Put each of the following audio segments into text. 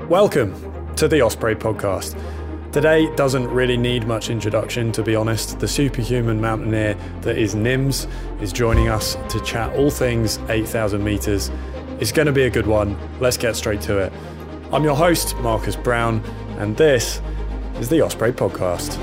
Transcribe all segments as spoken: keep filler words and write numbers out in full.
Welcome to the Osprey Podcast. Today doesn't really need much introduction, to be honest. The superhuman mountaineer that is Nims is joining us to chat all things eight thousand metres. It's going to be a good one. Let's get straight to it. I'm your host, Marcus Brown, and this is the Osprey Podcast.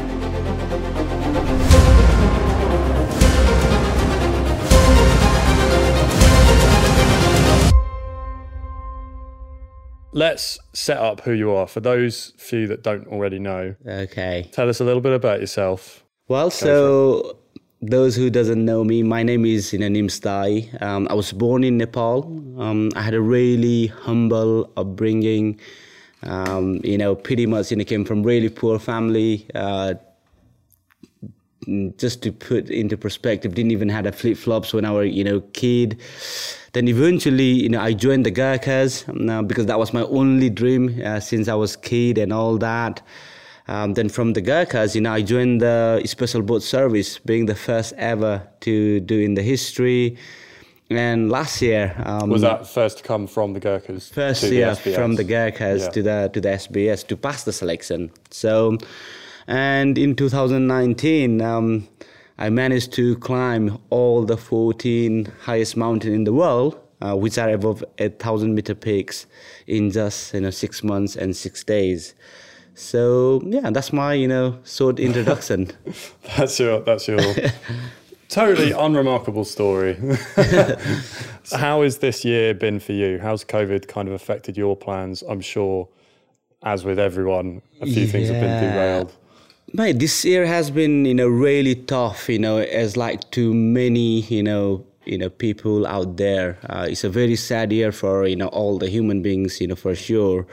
Let's set up who you are for those few that don't already know. Okay. Tell us a little bit about yourself. Well, Go so those who doesn't know me, my name is you know, Nims Tai. Um, I was born in Nepal. Um, I had a really humble upbringing. Um, you know, pretty much you know, came from really poor family. Uh, just to put into perspective, didn't even have a flip-flops when I was you know kid. Then eventually, you know, I joined the Gurkhas um, because that was my only dream uh, since I was a kid and all that. Um, then from the Gurkhas, you know, I joined the Special Boat Service, being the first ever to do in the history. And last year, um, was that first to come from the Gurkhas? First to the year S B S? From the Gurkhas yeah. to the to the S B S to pass the selection. So, and in two thousand nineteen. Um, I managed to climb all the fourteen highest mountains in the world, uh, which are above eight thousand meter peaks, in just you know six months and six days. So yeah, that's my you know short introduction. that's your that's your totally unremarkable story. How has this year been for you? How's COVID kind of affected your plans? I'm sure, as with everyone, a few yeah. things have been derailed. Mate, this year has been, you know, really tough, you know, as like too many, you know, you know, people out there. Uh, it's a very sad year for, you know, all the human beings, you know, for sure.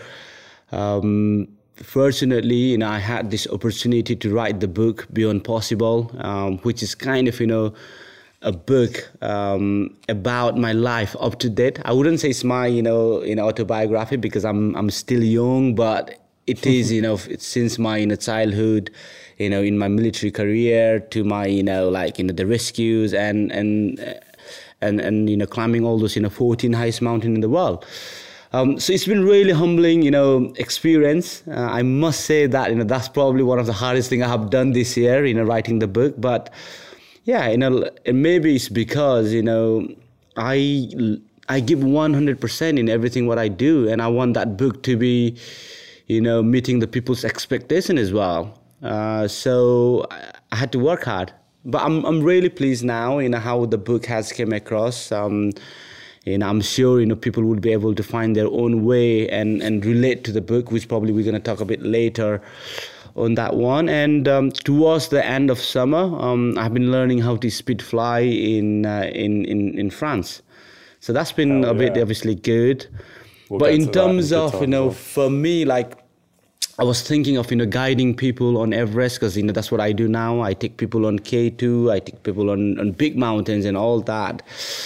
Um, fortunately, you know, I had this opportunity to write the book Beyond Possible, um, which is kind of, you know, a book um, about my life up to date. I wouldn't say it's my, you know, you know, autobiography because I'm I'm still young, but it is, you know, since my you know, childhood, you know, in my military career to my, you know, like, you know, the rescues and, and, and, and you know, climbing all those, you know, fourteen highest mountains in the world. Um, so it's been really humbling, you know, experience. Uh, I must say that, you know, that's probably one of the hardest things I have done this year, you know, writing the book. But yeah, you know, and maybe it's because, you know, I, I give one hundred percent in everything what I do. And I want that book to be, you know, meeting the people's expectation as well. Uh, so I had to work hard. But I'm I'm really pleased now, you know, how the book has come across. Um, and I'm sure, you know, people will be able to find their own way and, and relate to the book, which probably we're going to talk a bit later on that one. And um, towards the end of summer, um, I've been learning how to speed fly in, uh, in, in, in France. So that's been Hell a yeah. bit obviously good. We'll but in terms of, you know, well. for me, like, I was thinking of, you know, guiding people on Everest because, you know, that's what I do now. I take people on K two, I take people on, on big mountains and all that.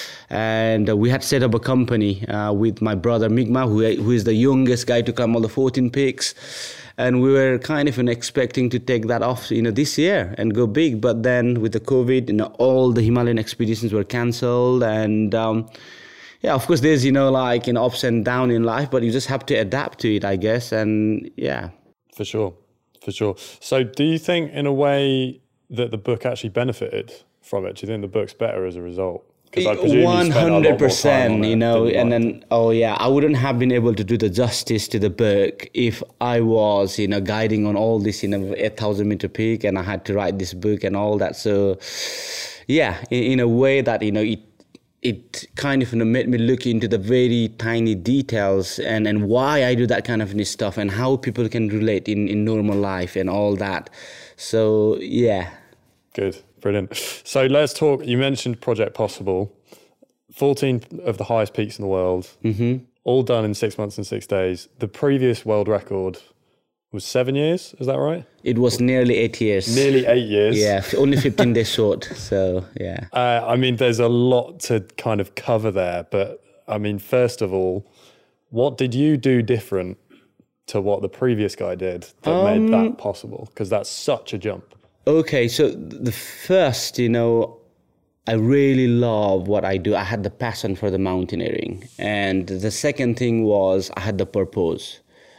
And uh, we had set up a company uh, with my brother Migma, who, who is the youngest guy to climb all the fourteen peaks. And we were kind of you know, expecting to take that off, you know, this year and go big. But then with the COVID, you know, all the Himalayan expeditions were cancelled and... Um, Yeah, of course, there's, you know, like, you know, ups and downs in life, but you just have to adapt to it, I guess. And yeah. For sure. For sure. So do you think in a way that the book actually benefited from it? Do you think the book's better as a result? Because I presume one hundred percent, you, you know, and then, oh yeah, I wouldn't have been able to do the justice to the book if I was, you know, guiding on all this, you know, eight thousand meter peak and I had to write this book and all that. So yeah, in, in a way that, you know, it, it kind of you know, made me look into the very tiny details and, and why I do that kind of stuff and how people can relate in, in normal life and all that. So, yeah. Good. Brilliant. So let's talk. You mentioned Project Possible. fourteen of the highest peaks in the world, mm-hmm. all done in six months and six days. The previous world record was seven years. Is that right? It was nearly eight years. Nearly eight years. Yeah, only fifteen days short. So, yeah. Uh, I mean, there's a lot to kind of cover there. But, I mean, first of all, what did you do different to what the previous guy did that um, made that possible? Because that's such a jump. Okay, so the first, you know, I really love what I do. I had the passion for the mountaineering. And the second thing was I had the purpose.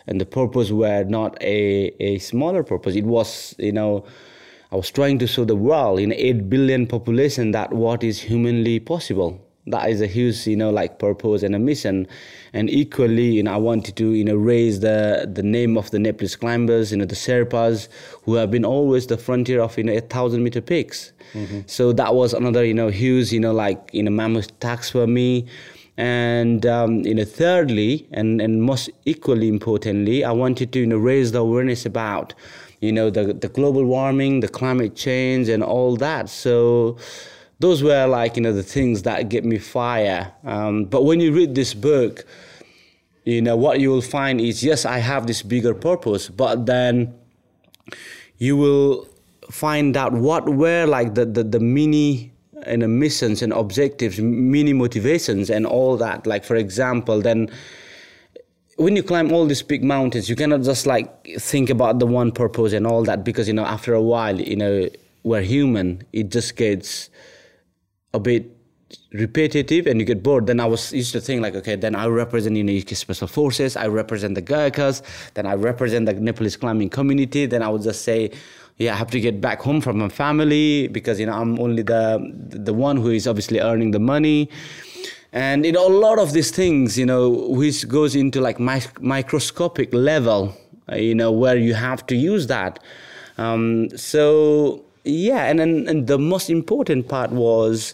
and the purpose were not a, a smaller purpose. It was, you know, I was trying to show the world in eight billion population that what is humanly possible. That is a huge, you know, like purpose and a mission. And equally, you know, I wanted to, you know, raise the, the name of the Nepalese climbers, you know, the Sherpas, who have been always the frontier of, you know, eight thousand meter peaks. Mm-hmm. So that was another, you know, huge, you know, like, you know, mammoth task for me. And, um, you know, thirdly, and, and most equally importantly, I wanted to, you know, raise the awareness about, you know, the, the global warming, the climate change and all that. So those were like, you know, the things that get me fire. Um, but when you read this book, you know, what you will find is, yes, I have this bigger purpose, but then you will find out what were like the, the, the mini you know, missions and objectives, mini motivations and all that. Like, for example, then when you climb all these big mountains, you cannot just like think about the one purpose and all that, because, you know, after a while, you know, we're human, it just gets a bit repetitive and you get bored. Then I was used to think like, okay, then I represent, you know, Special Forces, I represent the Gurkhas, then I represent the Nepalese climbing community. Then I would just say, yeah, I have to get back home from my family because, you know, I'm only the the one who is obviously earning the money. And, you know, a lot of these things, you know, which goes into like mic- microscopic level, uh, you know, where you have to use that. Um, so, yeah, and, and and the most important part was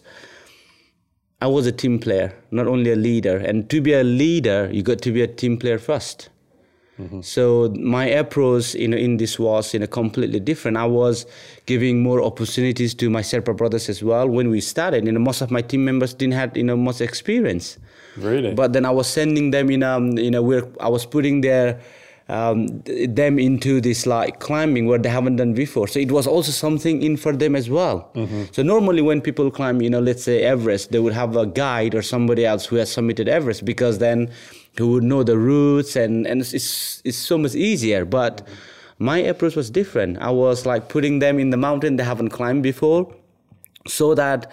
I was a team player, not only a leader. And to be a leader, you got to be a team player first. Mm-hmm. So my approach, you know, in this was, you know, completely different. I was giving more opportunities to my Sherpa brothers as well. When we started, you know, most of my team members didn't have, you know, much experience. Really? But then I was sending them in, um, you know, where I was putting their um, them into this like climbing where they haven't done before. So it was also something in for them as well. Mm-hmm. So normally when people climb, you know, let's say Everest, they would have a guide or somebody else who has submitted Everest, because then who would know the routes and, and it's, it's so much easier. But mm-hmm. my approach was different. I was like putting them in the mountain they haven't climbed before so that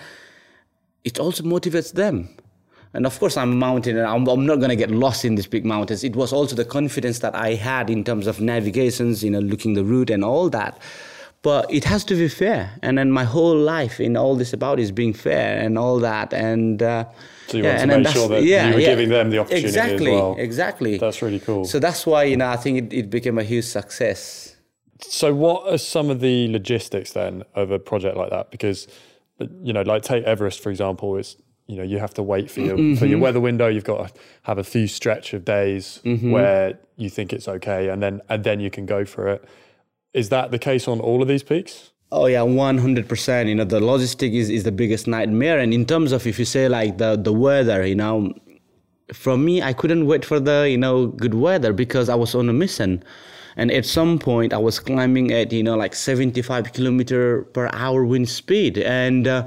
it also motivates them. And of course, I'm a mountain and I'm, I'm not going to get lost in these big mountains. It was also the confidence that I had in terms of navigations, you know, looking the route and all that. But it has to be fair. And then my whole life in all this about is being fair and all that. And uh, so you yeah, want to make sure that yeah, you were yeah, giving them the opportunity exactly, as well. Exactly. That's really cool. So that's why, you know, I think it, it became a huge success. So what are some of the logistics then of a project like that? Because, you know, like take Everest, for example, it's, you know, you have to wait for your mm-hmm. for your weather window. You've got to have a few stretch of days mm-hmm. where you think it's okay, and then and then you can go for it. Is that the case on all of these peaks? Oh yeah, one hundred percent. You know, the logistic is, is the biggest nightmare. And in terms of, if you say like the, the weather, you know, for me, I couldn't wait for the, you know, good weather because I was on a mission. And at some point I was climbing at, you know, like seventy-five kilometer per hour wind speed. And, uh,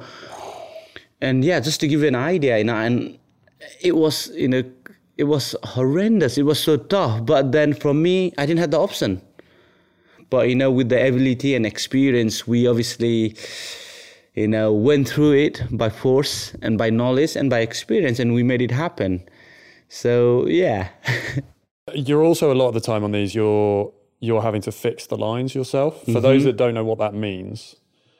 and yeah, just to give you an idea, you know, and it was, you know, it was horrendous. It was so tough. But then for me, I didn't have the option. But, you know, with the ability and experience, we obviously, you know, went through it by force and by knowledge and by experience, and we made it happen. So, yeah. You're also, a lot of the time on these, you're you're having to fix the lines yourself. For mm-hmm. those that don't know what that means.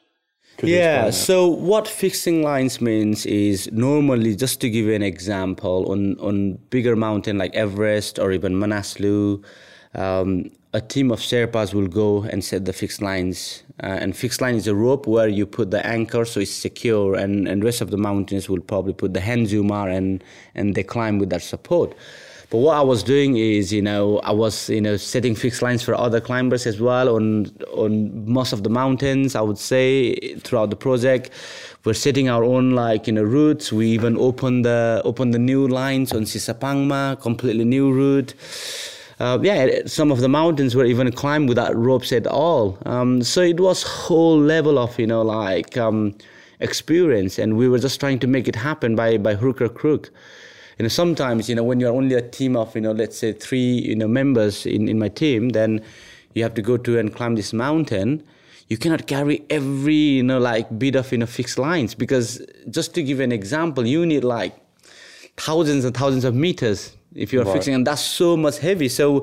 Yeah, so what fixing lines means is normally, just to give you an example, on, on bigger mountain like Everest or even Manaslu, um, a team of Sherpas will go and set the fixed lines. Uh, and fixed line is a rope where you put the anchor so it's secure, and, and rest of the mountains will probably put the hand zoomer and, and they climb with that support. But what I was doing is, you know, I was, you know, setting fixed lines for other climbers as well on on most of the mountains, I would say, throughout the project. We're setting our own, like, you know, routes. We even opened the, opened the new lines on Sisapangma, completely new route. Uh, yeah, some of the mountains were even climbed without ropes at all. Um, so it was whole level of, you know, like um, experience, and we were just trying to make it happen by by hook or crook. You know, sometimes, you know, when you're only a team of, you know, let's say three, you know, members in, in my team, then you have to go to and climb this mountain. You cannot carry every, you know, like bit of, you know, fixed lines, because just to give an example, you need like thousands and thousands of meters if you're right. fixing, and that's so much heavy. So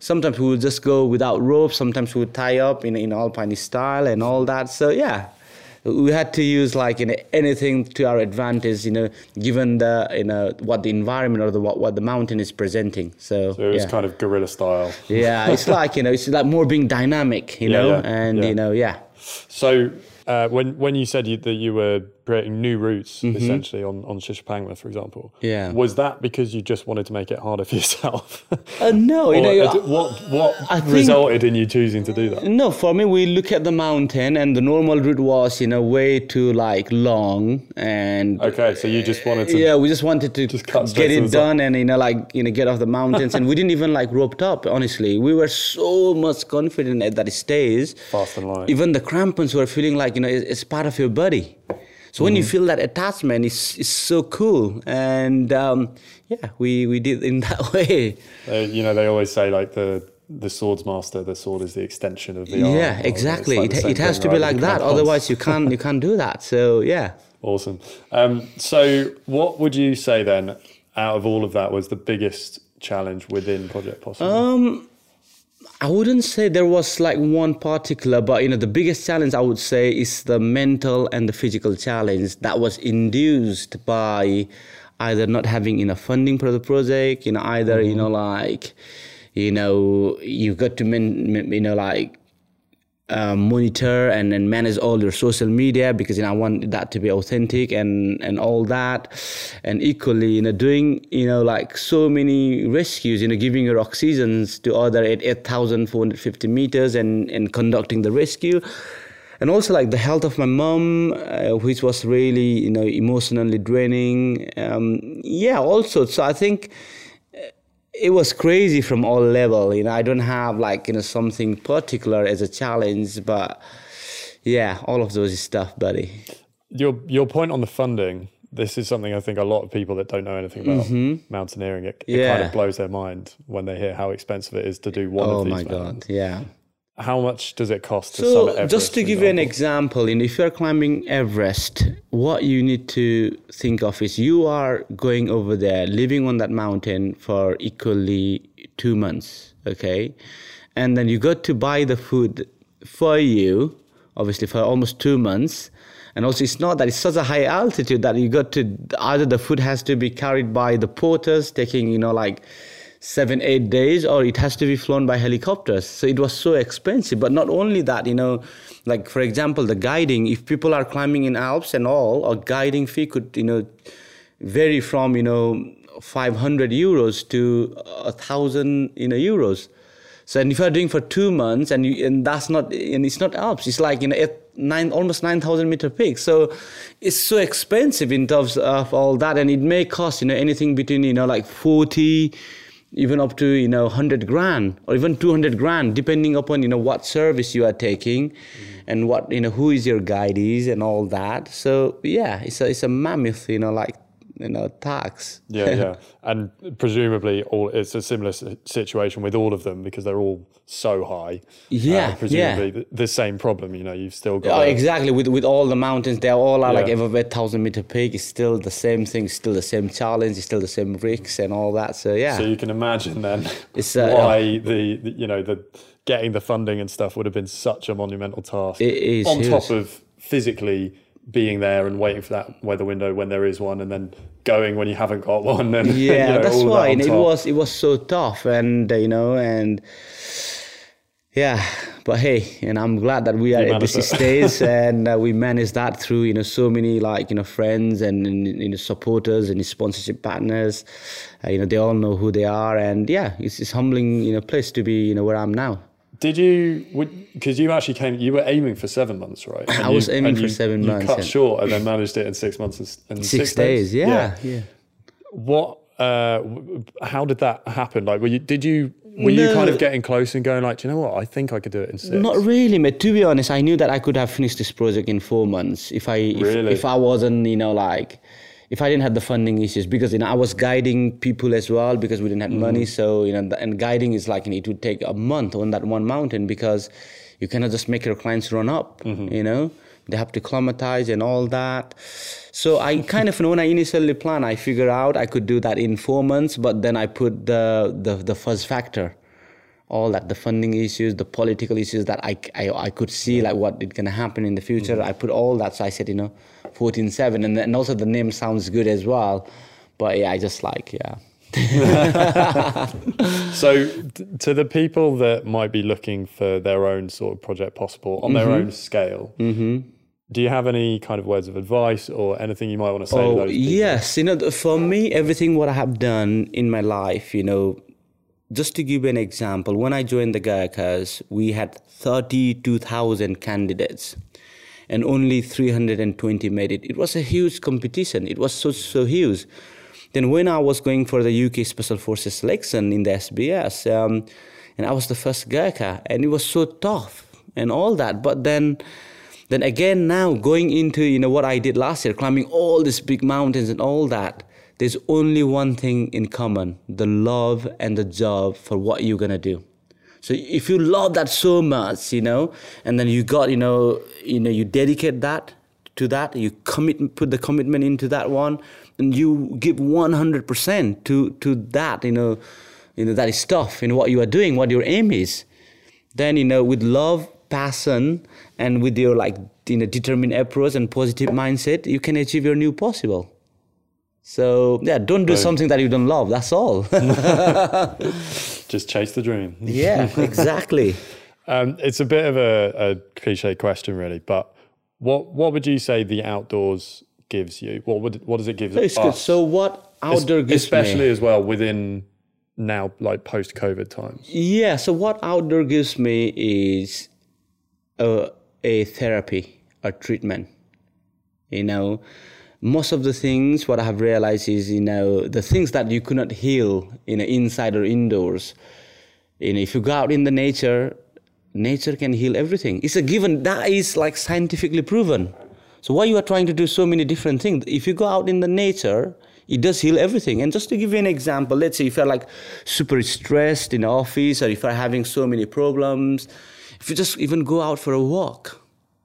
Sometimes we would just go without ropes. Sometimes we would tie up in in alpine style and all that. So yeah, we had to use like you know anything to our advantage. You know, given the you know what the environment or the what, what the mountain is presenting. So, so it was yeah. kind of guerrilla style. Yeah, it's like you know it's like more being dynamic. You Yeah, know, yeah, and yeah. you know yeah. So uh, when when you said you, that you were creating new routes Mm-hmm. essentially on on Shishapangma, for example, Yeah. was that because you just wanted to make it harder for yourself? Uh, no, you Or, know. uh, what what I think- resulted in you choosing to do that? No, for me, we look at the mountain, and the normal route was, you know, way too like long, and Okay, so you just wanted to. yeah, we just wanted to Just cut straight get to it the top. done, and you know, like you know, get off the mountains, and we didn't even like roped up. Honestly, we were so much confident at that stage. Fast and light. Even the crampons were feeling like you know, it's, it's part of your body. So when you Mm-hmm. feel that attachment, it's it's so cool, and um, yeah, we we did in that way. Uh, you know, they always say like the the swords master, the sword is the extension of the arm. Yeah, Or exactly. it's like It, the it same has thing, to be right, like with that. crampons. Otherwise, you can't you can't do that. So yeah. Awesome. Um, so what would you say then, out of all of that, was the biggest challenge within Project Possible? Um, I wouldn't say there was like one particular, but you know, the biggest challenge I would say is the mental and the physical challenge that was induced by either not having enough funding for the project, you know, either Mm-hmm. you know, like, you know, you've got to, men, you know, like. Uh, monitor and, and manage all your social media because you know I want that to be authentic and and all that, and equally you know doing you know like so many rescues, you know giving your oxygens to other at eight thousand four hundred fifty meters and and conducting the rescue, and also like the health of my mom, uh, which was really you know emotionally draining. Um, yeah, also so I think. It was crazy from all level, you know. I don't have like you know something particular as a challenge, but yeah, all of those stuff, buddy. Your your point on the funding. This is something I think a lot of people that don't know anything about Mm-hmm. mountaineering, it, it Yeah. kind of blows their mind when they hear how expensive it is to do one Oh of these my mountains. God, yeah. How much does it cost to summit So Everest? just to for give you an example? example, you know, if you're climbing Everest, what you need to think of is you are going over there, living on that mountain for equally two months, okay? And then you got to buy the food for you, obviously for almost two months. And also it's not that it's such a high altitude that you got to, either the food has to be carried by the porters taking, you know, like seven, eight days, or it has to be flown by helicopters. So it was so expensive. But not only that, you know, like for example, the guiding, if people are climbing in Alps and all, a guiding fee could, you know, vary from, you know, five hundred euros to a thousand, you know, euros. So and if you're doing for two months and you, and that's not, and it's not Alps, it's like, you know, at nine, almost nine thousand meter peak. So it's so expensive in terms of all that. And it may cost, you know, anything between, you know, like forty, even up to, you know, one hundred grand or even two hundred grand, depending upon, you know, what service you are taking mm-hmm. and what, you know, who is your guide is and all that. So, yeah, it's a, it's a mammoth, you know, like, you know, tax. Yeah, yeah. And presumably all it's a similar si- situation with all of them because they're all so high. Yeah, uh, presumably yeah. the, the same problem, you know, you've still got... Oh, a- exactly. With with all the mountains, they all are Yeah. like above a thousand meter peak. It's still the same thing, still the same challenge, it's still the same risks and all that. So, yeah. So you can imagine then It's, uh, why the, the, you know, the getting the funding and stuff would have been such a monumental task. It is on huge. top of physically being there and waiting for that weather window when there is one, and then going when you haven't got one. And Yeah, you know, that's all why that on and it top. was it was so tough, and uh, you know, and yeah, but hey, and I'm glad that we are You at this managed it. stage, and uh, we managed that through you know so many like you know friends and, and you know supporters and sponsorship partners. Uh, you know, they all know who they are, and yeah, it's it's humbling you know place to be you know where I'm now. Did you, because you actually came, you were aiming for seven months, right? And I you, was aiming and for you, seven you months, cut and- short and then managed it in six months and, and Six, six, days, yeah, yeah. What, uh, w- how did that happen? Like, were you, did you, were you No. kind of getting close and going like, do you know what? I think I could do it in six. Not really, mate. To be honest, I knew that I could have finished this project in four months if I if, Really? if I wasn't, you know, like if I didn't have the funding issues, because you know I was guiding people as well because we didn't have Mm-hmm. money. So you know, th- and guiding is like you know, it would take a month on that one mountain because you cannot just make your clients run up. Mm-hmm. You know, they have to climatize and all that. So I kind of, when I initially planned, I figured out I could do that in four months, but then I put the the, the fuzz factor all that, the funding issues, the political issues that I, I, I could see, like what is going to happen in the future. Mm-hmm. I put all that, so I said, you know, fourteen seven, and then also the name sounds good as well. But yeah, I just like, yeah. So t- to the people that might be looking for their own sort of project possible on mm-hmm. their own scale, mm-hmm. do you have any kind of words of advice or anything you might want to say oh, to those people? Yes, you know, for me, everything what I have done in my life, you know, just to give you an example, when I joined the Gurkhas, we had thirty-two thousand candidates and only three hundred twenty made it. It was a huge competition. It was so, so huge. Then when I was going for the U K Special Forces selection in the S B S, um, and I was the first Gurkha, and it was so tough and all that. But then, then again now going into, you know, what I did last year, climbing all these big mountains and all that, there's only one thing in common, the love and the job for what you're going to do. So if you love that so much, you know, and then you got, you know, you know, you dedicate that to that, you commit, put the commitment into that one, and you give one hundred percent to, to that, you know, you know, that is stuff in what you are doing, what your aim is. Then, you know, with love, passion, and with your, like, you know, determined approach and positive mindset, you can achieve your new possible. So, yeah, don't do right. something that you don't love. That's all. Just chase the dream. Yeah, exactly. um, it's a bit of a, a cliche question, really, but what what would you say the outdoors gives you? What would what does it give us? Good. So what outdoor es- gives especially me? as well within now, like post-COVID times. Yeah. So what outdoor gives me is a, a therapy, a treatment. You know, most of the things what I have realized is, you know, the things that you could not heal, you know, inside or indoors. You know, if you go out in the nature, nature can heal everything. It's a given. That is like scientifically proven. So why you are trying to do so many different things? If you go out in the nature, it does heal everything. And just to give you an example, let's say if you're like super stressed in the office, or if you're having so many problems, if you just even go out for a walk,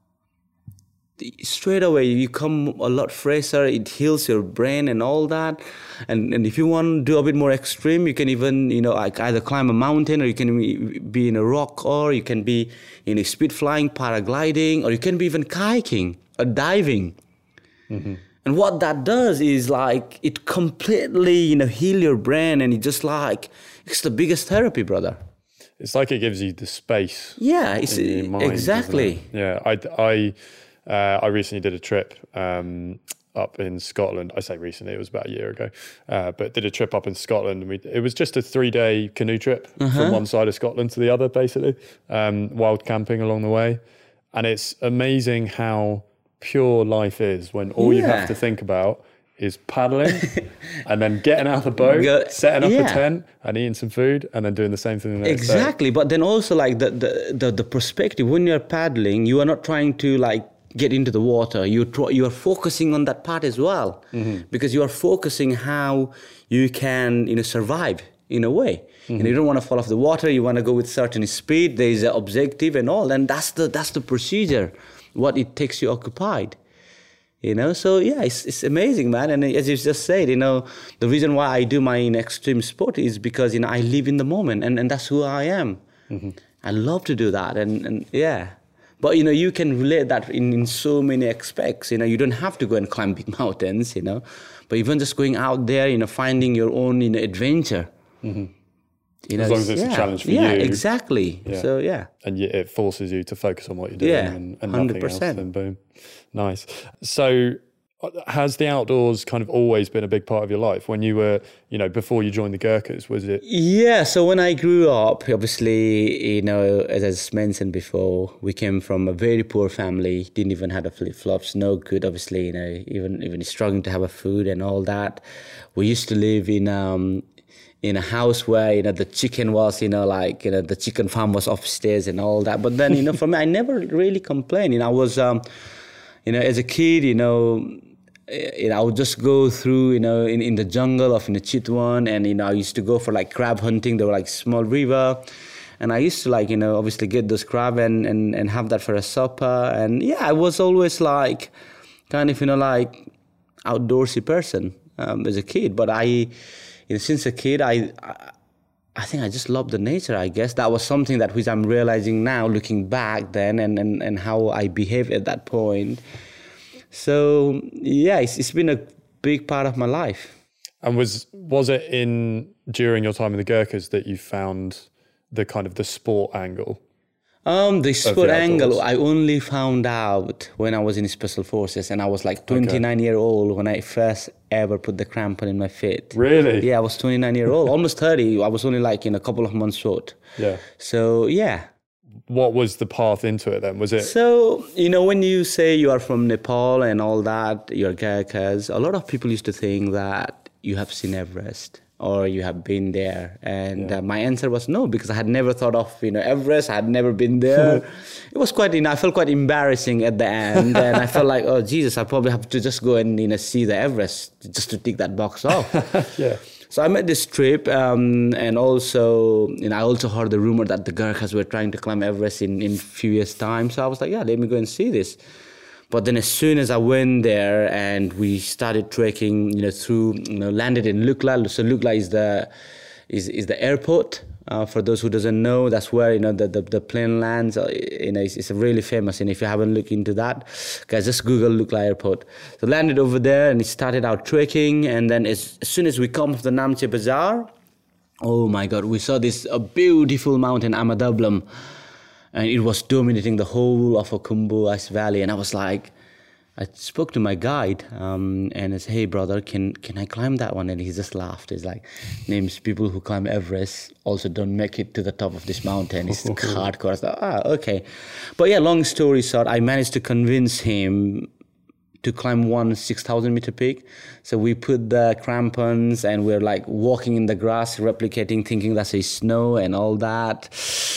straight away you come a lot fresher. It heals your brain and all that. And and if you want to do a bit more extreme, you can even, you know, like either climb a mountain, or you can be in a rock, or you can be in a speed flying, paragliding, or you can be even kayaking or diving. Mm-hmm. And what that does is like it completely, you know, heal your brain, and it just like it's the biggest therapy, brother. It's like it gives you the space. Yeah, it's in your mind, exactly. Yeah, I I uh, I recently did a trip um, up in Scotland. I say recently, it was about a year ago, uh, but did a trip up in Scotland. And we, it was just a three-day canoe trip uh-huh. from one side of Scotland to the other, basically, um, wild camping along the way. And it's amazing how pure life is when all yeah. you have to think about is paddling and then getting out of the boat, Go, setting up yeah. a tent and eating some food, and then doing the same thing the next exactly day. But then also like the, the the the perspective, when you're paddling, you are not trying to like get into the water. You tr- you are focusing on that part as well, mm-hmm. because you are focusing how you can, you know, survive in a way. Mm-hmm. And you don't want to fall off the water. You want to go with certain speed. There is an objective and all, and that's the that's the procedure. What it takes you occupied, you know. So yeah, it's it's amazing, man. And as you just said, you know, the reason why I do my extreme sport is because, you know, I live in the moment, and, and that's who I am. Mm-hmm. I love to do that, and, and yeah. But you know, you can relate that in, in so many aspects. You know, you don't have to go and climb big mountains, you know, but even just going out there, you know, finding your own, you know, adventure. Mm-hmm. You know, as long as it's yeah, a challenge for yeah, you. Exactly. Yeah. So, yeah. And it forces you to focus on what you're doing, yeah, and, and one hundred nothing percent. else, then boom. Nice. So has the outdoors kind of always been a big part of your life? When you were, you know, before you joined the Gurkhas, was it? Yeah, so when I grew up, obviously, you know, as I mentioned before, we came from a very poor family, didn't even have a flip-flops, no good, obviously, you know, even, even struggling to have a food and all that. We used to live in... um. in a house where, you know, the chicken was, you know, like, you know, the chicken farm was upstairs and all that. But then, you know, for me, I never really complained. You know, I was, um, you know, as a kid, you know, you know, I would just go through, you know, in, in the jungle of in the Chitwan, and, you know, I used to go for like crab hunting. There were like small river. And I used to like, you know, obviously get those crab and, and, and have that for a supper. And yeah, I was always like kind of, you know, like outdoorsy person um, as a kid. But I... You know, since a kid, I, I think I just love the nature, I guess. That was something that which I'm realizing now, looking back then, and, and, and how I behaved at that point. So, yeah, it's, it's been a big part of my life. And was was it in during your time in the Gurkhas that you found the kind of the sport angle? Um, the sport angle, I only found out when I was in Special Forces, and I was like twenty-nine okay. year old when I first ever put the crampon in my feet. Really? Yeah, I was twenty-nine year old, almost thirty. I was only like in a couple of months short. Yeah. So, yeah. What was the path into it then? Was it? So, you know, when you say you are from Nepal and all that, you're Gurkhas, a lot of people used to think that you have seen Everest, or you have been there. And yeah. uh, my answer was no, because I had never thought of, you know, Everest. I had never been there. It was quite, you know, I felt quite embarrassing at the end. And I felt like, oh, Jesus, I probably have to just go and, you know, see the Everest just to tick that box off. Yeah. So I made this trip, um, and also, you know, I also heard the rumor that the Gurkhas were trying to climb Everest in, in a few years' time. So I was like, yeah, let me go and see this. But then as soon as I went there and we started trekking, you know, through, you know, landed in Lukla. So Lukla is the is is the airport. Uh, for those who doesn't know, that's where, you know, the, the, the plane lands. Uh, you know, it's, it's really famous. And if you haven't looked into that, guys, just Google Lukla Airport. So landed over there and it started out trekking. And then as, as soon as we come off the Namche Bazaar, oh my God, we saw this a beautiful mountain, Amadablam. And it was dominating the whole of Khumbu Ice Valley. And I was like, I spoke to my guide um, and I said, hey, brother, can can I climb that one? And he just laughed. He's like, names people who climb Everest also don't make it to the top of this mountain. It's hardcore. I was like, ah, okay. But yeah, long story short, I managed to convince him to climb one six thousand meter peak. So we put the crampons and we're like walking in the grass, replicating, thinking that's a snow and all that.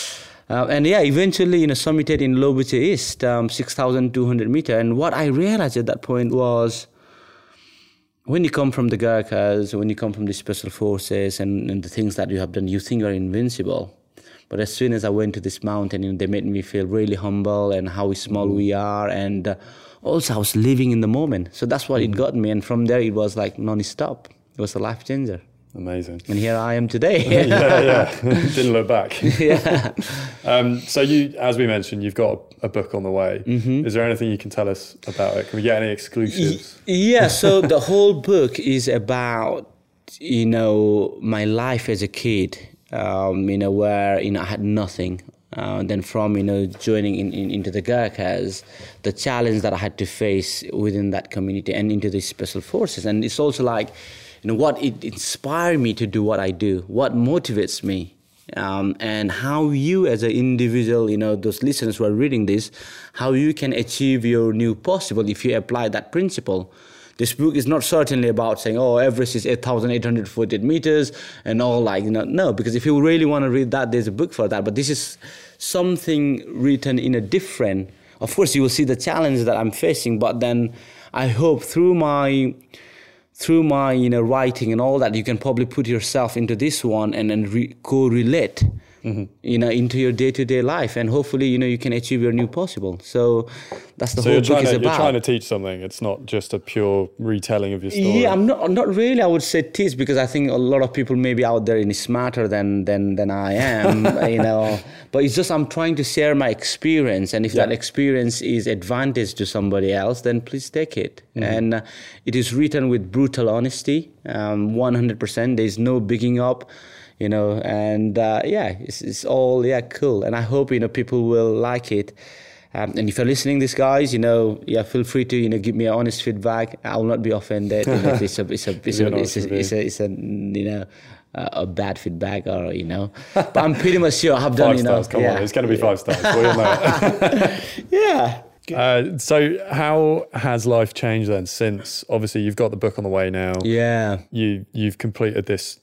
Uh, and yeah, eventually, you know, summited in Lobuche East, um, six thousand two hundred meter. And what I realized at that point was, when you come from the Gurkhas, when you come from the Special Forces and, and the things that you have done, you think you're invincible. But as soon as I went to this mountain, you know, they made me feel really humble and how small mm-hmm. we are. And uh, also I was living in the moment. So that's what mm-hmm. it got me. And from there, it was like non-stop. It was a life changer. Amazing. And here I am today. yeah, yeah. Didn't look back. yeah. Um, so you, as we mentioned, you've got a book on the way. Mm-hmm. Is there anything you can tell us about it? Can we get any exclusives? Yeah, so the whole book is about, you know, my life as a kid, um, you know, where, you know, I had nothing. Uh, then from, you know, joining in, in, into the Gurkhas, the challenge that I had to face within that community and into the Special Forces. And it's also like, you know, what it inspired me to do what I do, what motivates me, um, and how you as an individual, you know, those listeners who are reading this, how you can achieve your new possible if you apply that principle. This book is not certainly about saying, oh, Everest is eight thousand eight hundred forty-eight meters and all like, you know, no, because if you really want to read that, there's a book for that. But this is something written in a different, of course, you will see the challenge that I'm facing, but then I hope through my... through my, you know, writing and all that, you can probably put yourself into this one and then re- co-relate, mm-hmm. you know, into your day-to-day life. And hopefully, you know, you can achieve your new possible. So that's the so whole you're book is to, about. You're trying to teach something. It's not just a pure retelling of your story. Yeah, I'm not not really, I would say teach, because I think a lot of people maybe out there is smarter than, than, than I am, you know. But it's just I'm trying to share my experience. And if yeah. that experience is advantage to somebody else, then please take it. Mm-hmm. And uh, it is written with brutal honesty, um, one hundred percent. There's no bigging up, you know. And uh, yeah, it's, it's all, yeah, cool. And I hope, you know, people will like it. Um, and if you're listening to this, guys, you know, yeah, feel free to, you know, give me an honest feedback. I will not be offended. You know, it's a, it's a, it's a, it's a, it's a, it's a, you know, uh, a bad feedback or, you know. But I'm pretty much sure I've done, five you know. Stars, come yeah. on, it's going to be five stars. We all know. yeah. Uh, so how has life changed then since, obviously, you've got the book on the way now. Yeah. You, you've completed this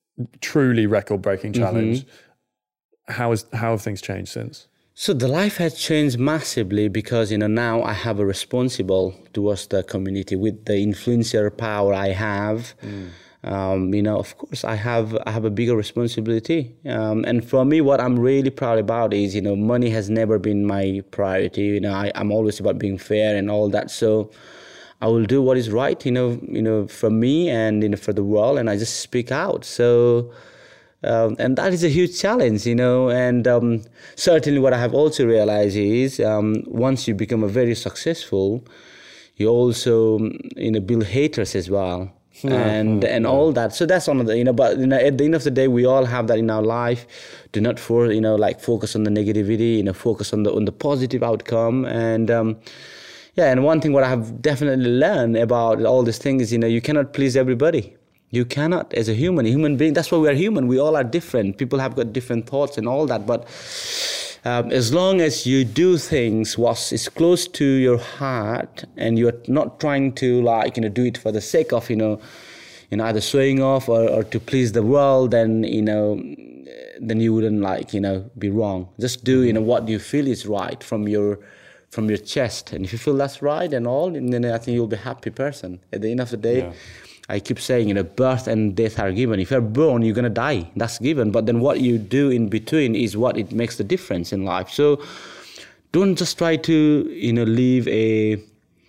truly record-breaking challenge. Mm-hmm. How, is, how have things changed since? So the life has changed massively because, you know, now I have a responsible towards the community with the influencer power I have. Mm. Um, you know, of course, I have I have a bigger responsibility. Um, and for me, what I'm really proud about is, you know, money has never been my priority. You know, I, I'm always about being fair and all that. So I will do what is right, you know, you know, for me and, you know, for the world, and I just speak out. So Um, and that is a huge challenge, you know. And um, certainly what I have also realized is um, once you become a very successful, you also, you know, build haters as well. and and yeah. all that. So that's one of the, you know, but you know, at the end of the day, we all have that in our life. Do not for you know like focus on the negativity, you know, focus on the on the positive outcome. And um, yeah, and one thing what I have definitely learned about all these things is, you know, you cannot please everybody. You cannot, as a human, a human being. That's why we are human. We all are different. People have got different thoughts and all that. But um, as long as you do things what is close to your heart, and you're not trying to like you know do it for the sake of you know, you know either showing off or, or to please the world, then you know, then you wouldn't like you know be wrong. Just do you know what you feel is right from your from your chest, and if you feel that's right and all, then I think you'll be a happy person. At the end of the day. Yeah. I keep saying, you know, birth and death are given. If you're born, you're going to die. That's given. But then what you do in between is what it makes the difference in life. So don't just try to, you know, live a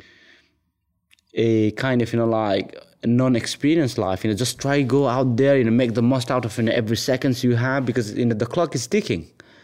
a kind of, you know, like a non-experienced life. You know, just try go out there, you know, make the most out of you know, every seconds you have, because, you know, the clock is ticking.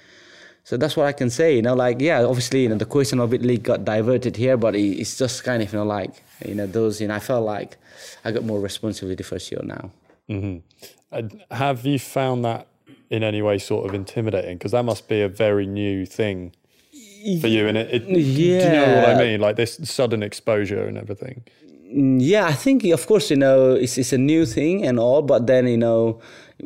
So that's what I can say, you know, like, yeah, obviously, you know, the question obviously got diverted here, but it's just kind of, you know, like, you know, those, you know, I felt like I got more responsibility for sure now. Mm-hmm. And have you found that in any way sort of intimidating? Because that must be a very new thing for you. And it, it yeah. Do you know what I mean? Like this sudden exposure and everything. Yeah, I think, of course, you know, it's, it's a new thing and all, but then, you know,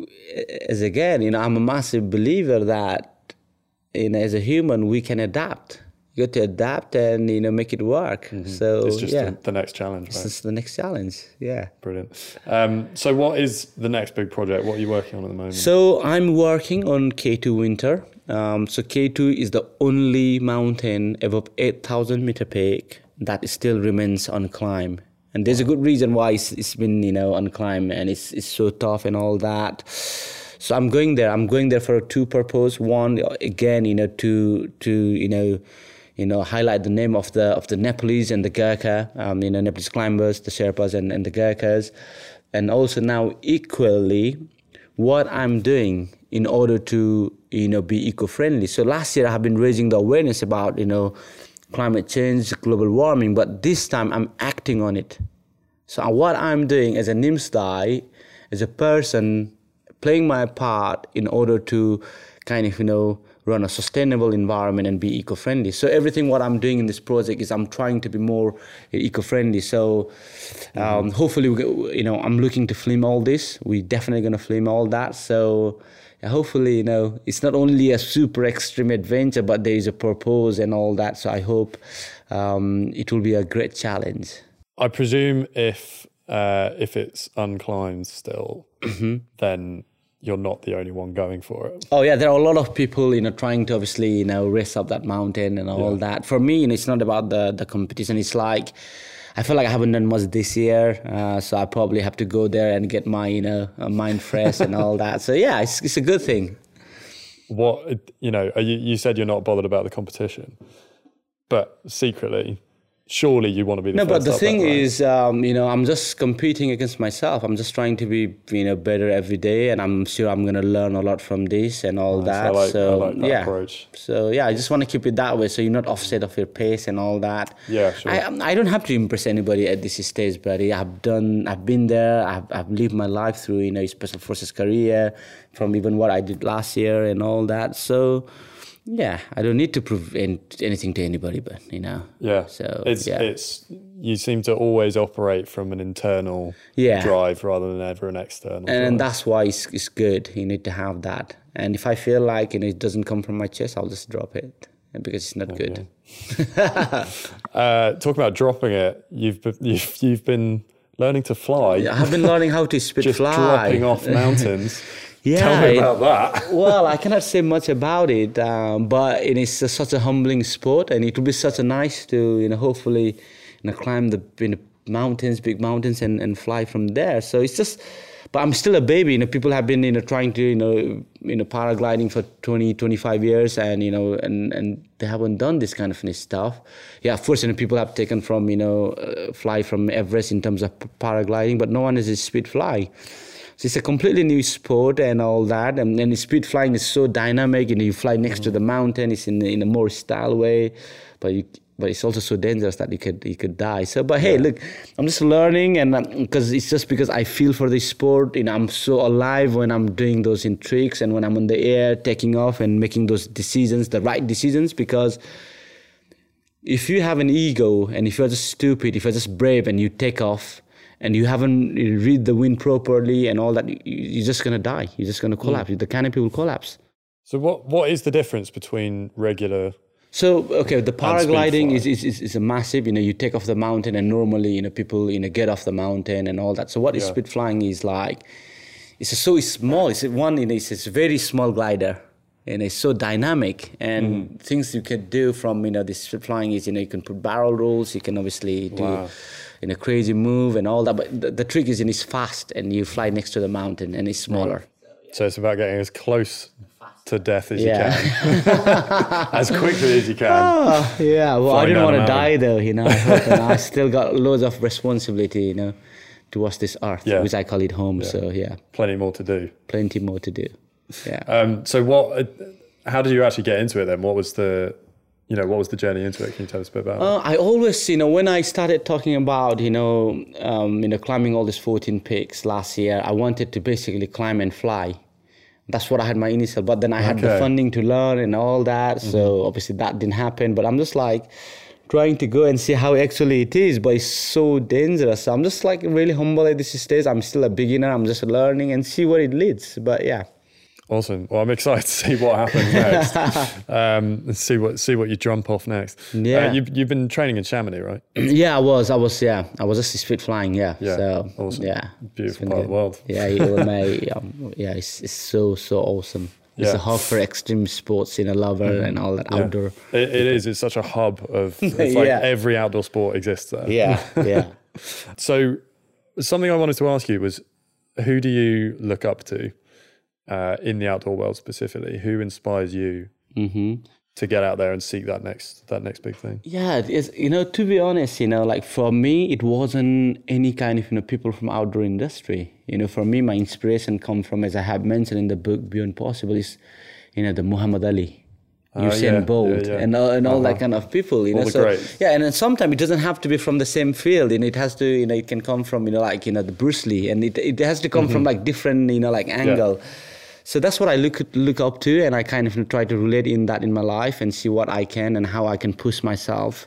as again, you know, I'm a massive believer that, you know, as a human, we can adapt. You got to adapt and, you know, make it work. Mm-hmm. So it's just yeah. the, the next challenge, right? It's just the next challenge, yeah. Brilliant. Um, so what is the next big project? What are you working on at the moment? So I'm working on K two Winter. Um, so K two is the only mountain above eight thousand meter peak that still remains unclimbed. And there's a good reason why it's, it's been, you know, unclimbed, and it's it's so tough and all that. So I'm going there. I'm going there for two purposes. One, again, you know, to to you know, you know, highlight the name of the of the Nepalese and the Gurkha, um, you know, Nepalese climbers, the Sherpas and, and the Gurkhas, and also now equally, what I'm doing in order to you know be eco-friendly. So last year I have been raising the awareness about you know climate change, global warming, but this time I'm acting on it. So what I'm doing as a NIMS guy, as a person, playing my part in order to kind of, you know, run a sustainable environment and be eco-friendly. So everything what I'm doing in this project is I'm trying to be more eco-friendly. So um, mm-hmm. hopefully, we, you know, I'm looking to film all this. We're definitely going to film all that. So yeah, hopefully, you know, it's not only a super extreme adventure, but there is a purpose and all that. So I hope um, it will be a great challenge. I presume if uh, if it's unclimbed still, mm-hmm. then you're not the only one going for it. Oh yeah, there are a lot of people, you know, trying to obviously, you know, race up that mountain and all yeah. that. For me, you know, it's not about the, the competition. It's like, I feel like I haven't done much this year, uh, so I probably have to go there and get my, you know, mind fresh and all that. So yeah, it's it's a good thing. What, you know, you, you said you're not bothered about the competition, but secretly, surely you want to be the no, first. No, but the thing there, right? is, um, you know, I'm just competing against myself. I'm just trying to be, you know, better every day, and I'm sure I'm going to learn a lot from this and all nice. that. I like, so I like that yeah, approach. So yeah, I just want to keep it that way, so you're not offset of your pace and all that. Yeah, sure. I I don't have to impress anybody at this stage, buddy. I've done, I've been there. I've I've lived my life through, you know, Special Forces career, from even what I did last year and all that. So. Yeah, I don't need to prove anything to anybody, but you know. Yeah. So it's yeah. it's you seem to always operate from an internal yeah. drive rather than ever an external. And drive. that's why it's it's good. You need to have that. And if I feel like you know it doesn't come from my chest, I'll just drop it because it's not okay. good. uh, talking about dropping it, you've you've you've been learning to fly. Yeah, I've been learning how to spit Just fly. dropping off mountains. Yeah, Tell me about that. Well, I cannot say much about it, um, but it is a, such a humbling sport, and it will be such a nice to, you know, hopefully, you know, climb the you know, mountains, big mountains, and, and fly from there. So it's just, but I'm still a baby. You know, people have been, you know, trying to, you know, you know, paragliding for twenty, twenty-five years, and you know, and and they haven't done this kind of stuff. Yeah, of course, you know, people have taken from, you know, uh, fly from Everest in terms of paragliding, but no one is a speed fly. So it's a completely new sport and all that. And then speed flying is so dynamic. You know, you fly next mm. to the mountain. It's in in a more style way, but you, but it's also so dangerous that you could you could die. So, but hey, yeah. look, I'm just learning, and because it's just because I feel for this sport. You know, I'm so alive when I'm doing those intrigues and when I'm on the air, taking off and making those decisions, the right decisions. Because if you have an ego and if you're just stupid, if you're just brave and you take off, and you haven't read the wind properly and all that, you're just going to die. You're just going to collapse. Mm. The canopy will collapse. So what what is the difference between regular... So, okay, the paragliding is, is, is, is a massive, you know, you take off the mountain and normally, you know, people, you know, get off the mountain and all that. So what yeah. is speed flying is like, it's so small. It's one, you know, it's, it's a very small glider. And it's so dynamic, and mm. things you can do from, you know, this speed flying is, you know, you can put barrel rolls, you can obviously do, wow. you know, crazy move and all that. But the, the trick is, you know, it's fast and you fly next to the mountain and it's smaller. Right. So it's about getting as close to death as yeah. you can, as quickly as you can. Oh, yeah, well, I didn't want to die though, you know. I, hope, and I still got loads of responsibility, you know, towards this earth, yeah. which I call it home. Yeah. So yeah, plenty more to do. Plenty more to do. Yeah. Um, so what? How did you actually get into it then? What was the, you know, what was the journey into it? Can you tell us a bit about uh, it? I always, you know, when I started talking about, you know, um, you know, climbing all these fourteen peaks last year, I wanted to basically climb and fly. That's what I had my initial, but then I had okay. the funding to learn and all that. Mm-hmm. So obviously that didn't happen. But I'm just like trying to go and see how actually it is, but it's so dangerous. So I'm just like really humble at this stage. I'm still a beginner. I'm just learning and see where it leads. But yeah. Awesome. Well, I'm excited to see what happens next. um, and see what see what you jump off next. Yeah. Uh, you've, you've been training in Chamonix, right? Yeah, I was. I was. Yeah, I was just speed flying. Yeah. Yeah. So, awesome. Yeah. Beautiful part good. of the world. Yeah. It, my, um, yeah. It's, it's so so awesome. It's yeah. a hub for extreme sports, you know, lover mm-hmm. and all that yeah. outdoor. It, it is. It's such a hub of. It's like yeah. every outdoor sport exists there. Yeah. Yeah. So, something I wanted to ask you was, who do you look up to? Uh, in the outdoor world specifically, who inspires you mm-hmm. to get out there and seek that next that next big thing? Yeah, it's, you know, to be honest, you know, like for me, it wasn't any kind of, you know, people from outdoor industry. You know, for me, my inspiration come from, as I have mentioned in the book Beyond Possible, is, you know, the Muhammad Ali, uh, Usain yeah, Bolt, yeah, yeah. and all, and all uh-huh. that kind of people. You all know, the so greats. Yeah, and then sometimes it doesn't have to be from the same field. You know, it has to, you know, it can come from, you know, like, you know, the Bruce Lee, and it it has to come mm-hmm. from like different, you know, like angle. Yeah. So that's what I look look up to, and I kind of try to relate in that in my life and see what I can and how I can push myself.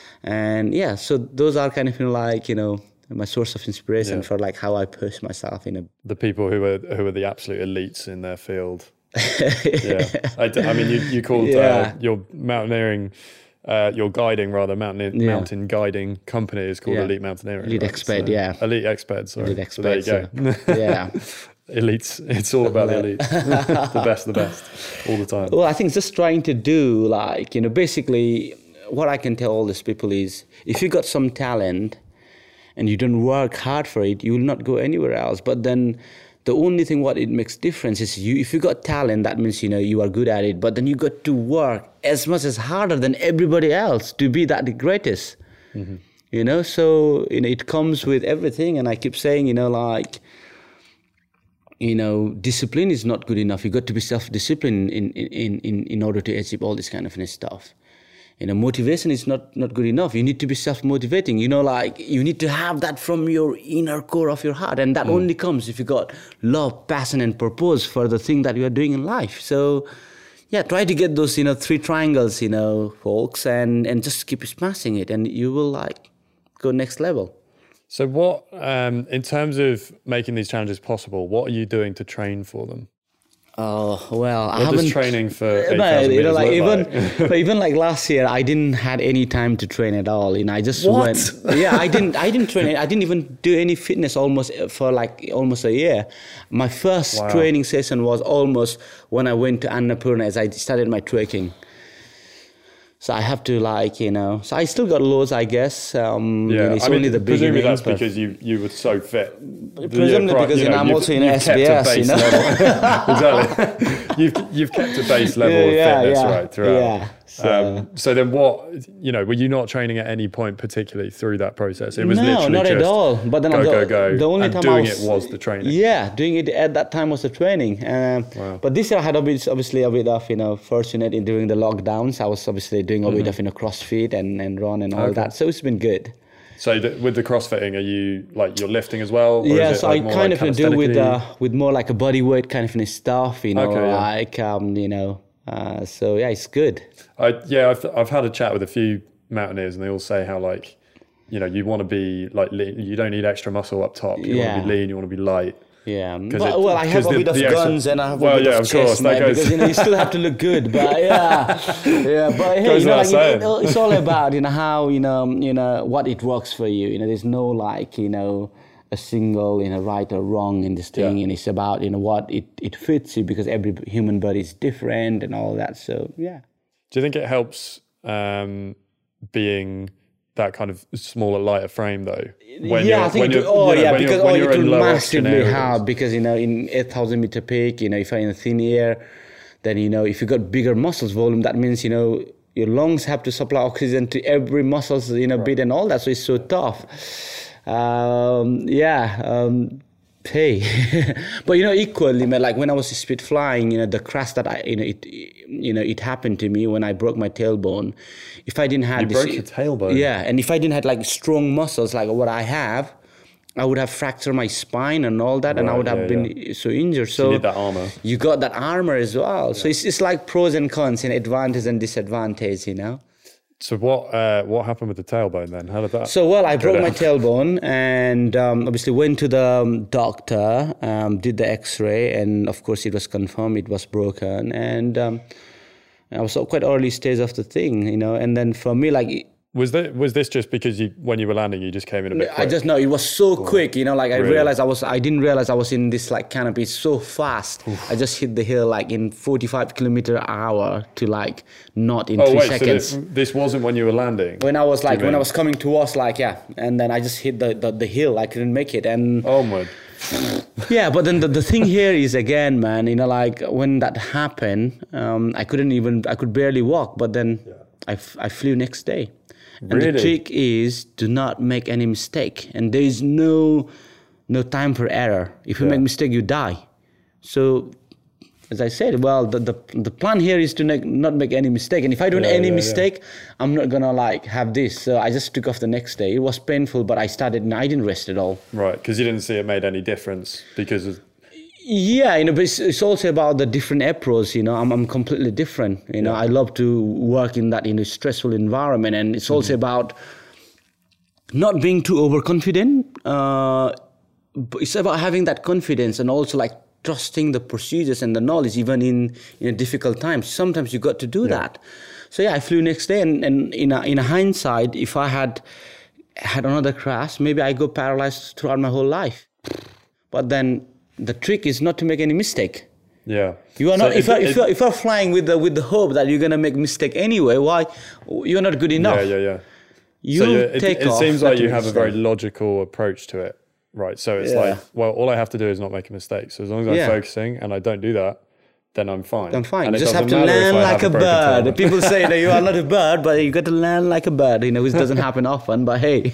And yeah, so those are kind of, you know, like, you know, my source of inspiration yeah. for like how I push myself. You know, the people who are who are the absolute elites in their field. yeah, I, I mean, you you called yeah. uh, your mountaineering. Uh, your guiding rather mountain yeah. mountain guiding company is called yeah. Elite Mountaineering. Elite right? Expert, so, yeah. Elite Expert, sorry. Elite Expert, so there you so, go. yeah. Elites, it's all about the elites. the best, the best, all the time. Well, I think just trying to do like, you know, basically what I can tell all these people is, if you got some talent and you don't work hard for it, you will not go anywhere else. But then the only thing what it makes difference is you. If you got talent, that means, you know, you are good at it. But then you got to work as much as harder than everybody else to be that the greatest. Mm-hmm. You know, so, you know, it comes with everything. And I keep saying, you know, like, you know, discipline is not good enough. You got to be self-disciplined in in in in order to achieve all this kind of stuff. You know, motivation is not, not good enough. You need to be self-motivating. You know, like, you need to have that from your inner core of your heart. And that mm. only comes if you got love, passion, and purpose for the thing that you are doing in life. So, yeah, try to get those, you know, three triangles, you know, folks, and, and just keep smashing it. And you will, like, go next level. So what, um, in terms of making these challenges possible, what are you doing to train for them? Oh, well, what I haven't... does training for eight thousand no, you know, meters like, look even, like? But even like last year, I didn't had any time to train at all. You know, I just what? went... Yeah, I didn't I didn't train. I didn't even do any fitness almost for like almost a year. My first wow. training session was almost when I went to Annapurna as I started my trekking. So I have to, like, you know, so I still got loads, I guess. Um, yeah, you know, it's I mean, only the beginning. Presumably that's because you, you were so fit. Presumably yeah, because, you know, you know I'm also in S B S, you know. Exactly. You've, you've kept a base level yeah, of fitness, yeah, right, throughout. Yeah. So, um, so then what, you know, were you not training at any point particularly through that process? It was no, literally not just at all. But then go, the, go, go, the only and time doing I was, it was the training. Yeah, doing it at that time was the training. Um, Wow. But this year I had a bit, obviously a bit of, you know, fortunate in during the lockdowns. I was obviously doing a Mm-hmm. bit of, you know, CrossFit and, and run and all Okay. that. So it's been good. So th- with the CrossFitting, are you like you're lifting as well? Or Yeah, is it so like I more kind like of do with calisthenically? uh, with more like a body weight kind of stuff, you know, Okay, yeah. like um, you know. Uh, so yeah, it's good. I, yeah, I've I've had a chat with a few mountaineers, and they all say how like, you know, you want to be like lean, you don't need extra muscle up top. You want to Yeah. be lean. You want to be light. Yeah, but, it- well, I have 'cause a the- bit of the extra- guns and I have well, a bit yeah, of of course, chest, that mate, goes- because you know you still have to look good. But yeah, yeah, but hey, Goes you know, without like, it, saying. it, it's all about you know how you know you know what it works for you. You know, there's no like you know a single you know right or wrong in this thing, Yeah. and it's about you know what it it fits you because every human body is different and all that. So yeah. Do you think it helps um, being that kind of smaller, lighter frame though? When yeah, you're- I think when it, you're- oh you know, yeah, when you're- because when oh, you're it in will low oxygen massively areas. help because you know in eight thousand meter peak, you know if you're in a thin air, then you know if you got bigger muscles volume, that means you know your lungs have to supply oxygen to every muscles you know bit and all that, so it's so tough. Um, yeah. Um, Hey, but you know, equally, man, like when I was speed flying, you know, the crash that I, you know, it, you know, it happened to me when I broke my tailbone. If I didn't have You this, broke your tailbone? yeah, and if I didn't have like strong muscles like what I have, I would have fractured my spine and all that, and I Right, would have yeah, been so injured. So You need that armor. you got that armor as well. So it's it's like pros and cons, and advantage and disadvantage, you know. So what uh, what happened with the tailbone then? How did that? So, well, I go broke my down? tailbone and um, obviously went to the um, doctor, um, did the x-ray, and of course it was confirmed it was broken. And um, I was at quite early stage of the thing, you know. And then for me, like, Was that was this just because you when you were landing you just came in a bit I quick? just know it was so quick, you know, like I Really? realized I was, I didn't realize I was in this like canopy so fast. I just hit the hill like in forty-five kilometer hour to like not in Oh three wait, seconds. so this, this wasn't when you were landing? When I was like, you when I mean? was coming towards, like, yeah, and then I just hit the, the, the hill. I couldn't make it. And Oh my. yeah, but then the, the thing here is again, man, you know, like when that happened, um, I couldn't even, I could barely walk, but then I, f- I flew next day. And Really? the trick is do not make any mistake. And there is no, no time for error. If you Yeah. make mistake, you die. So as I said, well, the, the, the plan here is to make, not make any mistake. And if I do Yeah, any yeah, yeah. mistake, I'm not gonna like have this. So I just took off the next day. It was painful, but I started, and I didn't rest at all. Right, because you didn't see it made any difference because of Yeah, you know, but it's, it's also about the different approach. You know, I'm I'm completely different. You know, Yeah. I love to work in that in a stressful environment, and it's also about not being too overconfident. Uh, but it's about having that confidence and also like trusting the procedures and the knowledge, even in in a difficult times. Sometimes you got to do that. So yeah, I flew next day, and, and in a, in a hindsight, if I had had another crash, maybe I go paralyzed throughout my whole life. But then the trick is not to make any mistake. yeah. You are So not. If it- you're, if it- you're if you're flying with the with the hope that you're gonna make mistake anyway, why you're not good enough? Yeah, yeah, yeah. You so you- it, take it off. seems not like to you make have a very mistake. logical approach to it, right? So it's Yeah. like, well, all I have to do is not make a mistake. So as long as I'm Yeah. focusing and I don't do that, then I'm fine. I'm fine. And You it just have doesn't to matter if land I like have a broken bird. tailbone. People say that you are not a bird, but you got to land like a bird. You know, which doesn't happen often. But hey,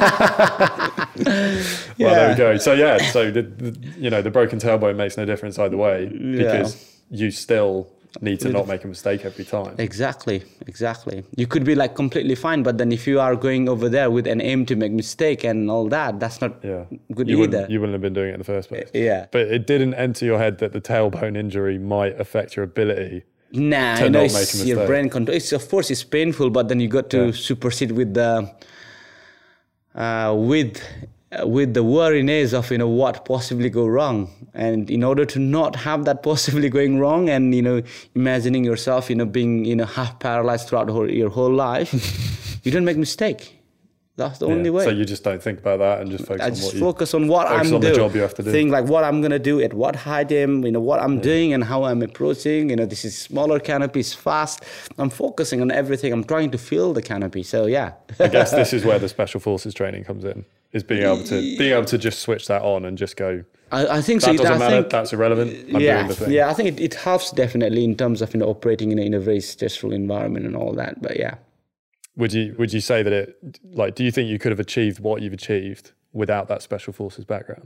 Well, there we go. So yeah, so the, the you know the broken tailbone makes no difference either way because you still need to not make a mistake every time. Exactly, exactly. You could be like completely fine, but then if you are going over there with an aim to make mistake and all that, that's not Yeah, good you either. wouldn't, you wouldn't have been doing it in the first place. Yeah. But it didn't enter your head that the tailbone injury might affect your ability. Nah, to you know, not it's make a your mistake. brain control. It's of course it's painful, but then you got to Yeah. supersede with the uh, with uh, with the worriness of you know what possibly go wrong, and in order to not have that possibly going wrong, and you know imagining yourself you know being you know half paralyzed throughout the whole, your whole life, you don't make mistake. That's the only Yeah. way. So you just don't think about that and just focus I on just what you focus on what focus I'm on the doing. job you have to do. Think like what I'm gonna do, at what height I'm, you know, what I'm doing and how I'm approaching. You know, this is smaller canopy, it's fast. I'm focusing on everything. I'm trying to fill the canopy. So yeah. I guess this is where the special forces training comes in, is being able to being able to just switch that on and just go I, I think that so. doesn't I matter. Think, that's irrelevant. I'm yeah, doing the thing. yeah. I think it, it helps definitely in terms of you know operating in a, in a very stressful environment and all that. But yeah, would you would you say that it like? Do you think you could have achieved what you've achieved without that special forces background?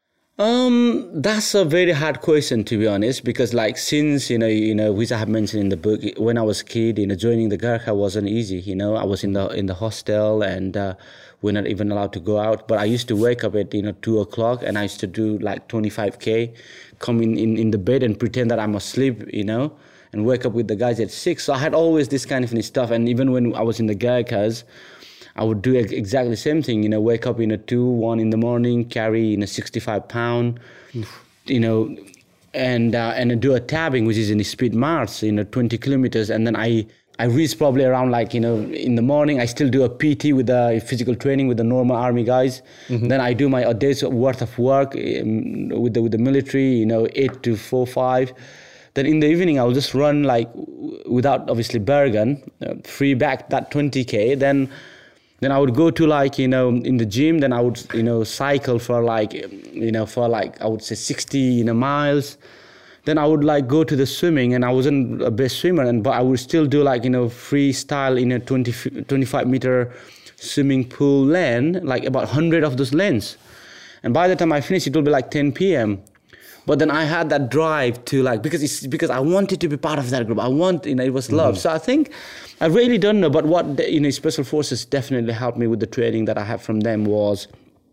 Um, that's a very hard question, to be honest, because like since, you know, you know, which I have mentioned in the book, when I was a kid, you know, joining the Garkha wasn't easy. You know, I was in the in the hostel and uh, we're not even allowed to go out. But I used to wake up at, you know, two o'clock and I used to do like twenty-five K, come in, in, in the bed and pretend that I'm asleep, you know, and wake up with the guys at six. So I had always this kind of stuff. And even when I was in the Garkhas, I would do exactly the same thing, you know, wake up in a two, one in the morning, carry, you know, sixty-five pound, you know, and uh, and do a tabbing, which is in a speed march, you know, twenty kilometers. And then I, I reach probably around like, you know, in the morning, I still do a P T with the physical training with the normal army guys. Mm-hmm. Then I do my a day's worth of work um, with the with the military, you know, eight to four, five. Then in the evening, I'll just run like without obviously Bergen, uh, free back that twenty K. Then Then I would go to like, you know, in the gym, then I would, you know, cycle for like, you know, for like, I would say sixty, you know, miles. Then I would like go to the swimming and I wasn't a best swimmer, and but I would still do like, you know, freestyle in a twenty, twenty-five meter swimming pool lane, like about one hundred of those lanes. And by the time I finished, it will be like ten p.m. But then I had that drive to like, because it's because I wanted to be part of that group. I want, you know, it was love. Mm-hmm. So I think, I really don't know, but what, you know, Special Forces definitely helped me with the training that I have from them was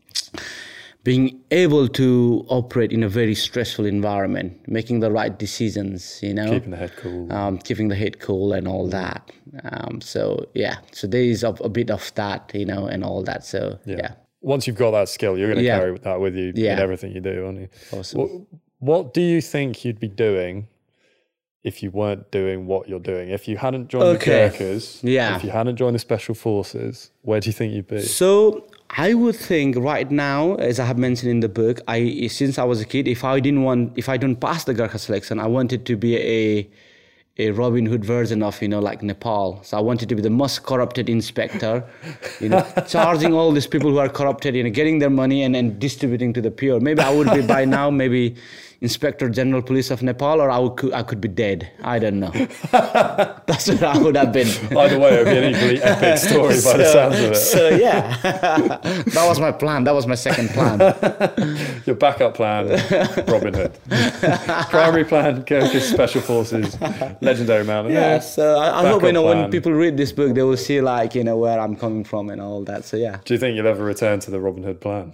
being able to operate in a very stressful environment, making the right decisions, you know. Keeping the head cool. Um, keeping the head cool and all that. Um, so, yeah, so there is a, a bit of that, you know, and all that. So, yeah. yeah. Once you've got that skill, you're going to yeah. carry that with you yeah. in everything you do, aren't you? Awesome. What, what do you think you'd be doing if you weren't doing what you're doing? If you hadn't joined okay. the Gurkhas, yeah. if you hadn't joined the Special Forces, where do you think you'd be? So I would think right now, as I have mentioned in the book, I since I was a kid, if I didn't want, if I don't pass the Gurkha selection, I wanted to be a a Robin Hood version of, you know, like Nepal. So I wanted to be the most corrupted inspector, you know, charging all these people who are corrupted, you know, getting their money and, and distributing to the poor. Maybe I would be by now, maybe Inspector General Police of Nepal, or I would I could be dead. I don't know. That's what I would have been. Either way, it would be an equally epic story by so, the sounds of it. So yeah, that was my plan. That was my second plan. Your backup plan, Robin Hood. Primary plan, Gurkha Special Forces, Legendary Mountain. Yeah, yeah. So I, I hope, you know, plan. when people read this book, they will see like, you know, where I'm coming from and all that. So yeah. Do you think you'll ever return to the Robin Hood plan?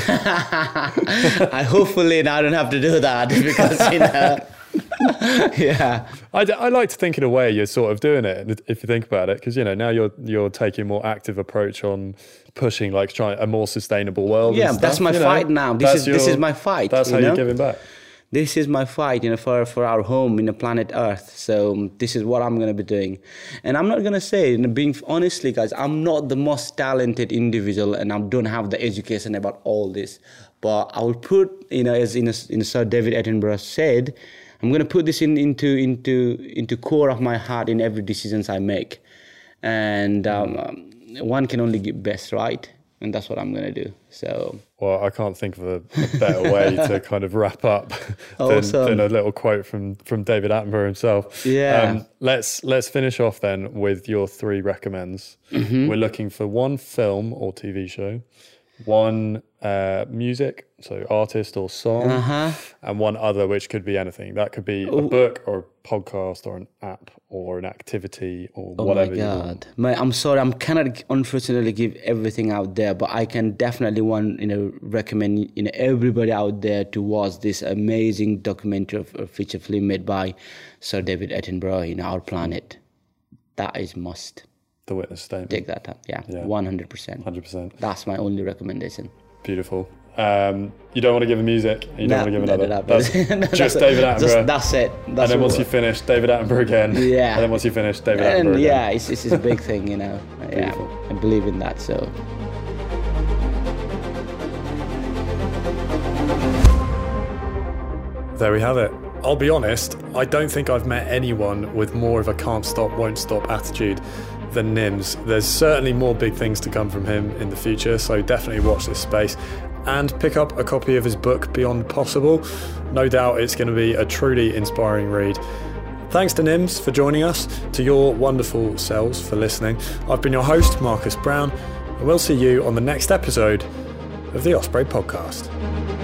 I hopefully I don't have to do that. Because, you know, yeah. I, I like to think in a way you're sort of doing it, if you think about it, because, you know, now you're you're taking a more active approach on pushing, like, trying a more sustainable world. Yeah, and that's stuff, my you fight know? now. This that's is your, this is my fight. That's how you know? you're giving back. This is my fight, you know, for, for our home in the planet Earth. So um, this is what I'm going to be doing. And I'm not going to say, you know, being honestly, guys, I'm not the most talented individual and I don't have the education about all this. But I will put, you know, as in, a, in Sir David Attenborough said, I'm going to put this in, into into into core of my heart in every decisions I make. And um, one can only give best, right? And that's what I'm going to do. So, well, I can't think of a, a better way to kind of wrap up than, awesome. than a little quote from from David Attenborough himself. Yeah. Um, let's let's finish off then with your three recommends. Mm-hmm. We're looking for one film or T V show, one uh, music, so artist or song, uh-huh. and one other, which could be anything. That could be a Ooh. book or a podcast or an app or an activity or oh whatever my you God. want. My, I'm sorry, I cannot unfortunately give everything out there, but I can definitely want, you know, recommend, you know, everybody out there to watch this amazing documentary of a feature film made by Sir David Attenborough, in Our Planet. That is must. The Witness Statement. Take that up, yeah, yeah. one hundred percent. one hundred percent. That's my only recommendation. Beautiful. Um, you don't want to give a music, you don't no, want to give no, another. No, no, that's no, just that's David Attenborough. Just, that's it. That's and then once you finish, David Attenborough again. Yeah. And then once you finish, David and Attenborough yeah, again. it's, it's a big thing, you know. Yeah, I believe in that, so. There we have it. I'll be honest, I don't think I've met anyone with more of a can't stop, won't stop attitude than Nims. There's certainly more big things to come from him in the future, so definitely watch this space. and pick up a copy of his book, Beyond Possible. No doubt it's going to be a truly inspiring read. Thanks to Nims for joining us, to your wonderful selves for listening. I've been your host, Marcus Brown, and we'll see you on the next episode of the Osprey Podcast.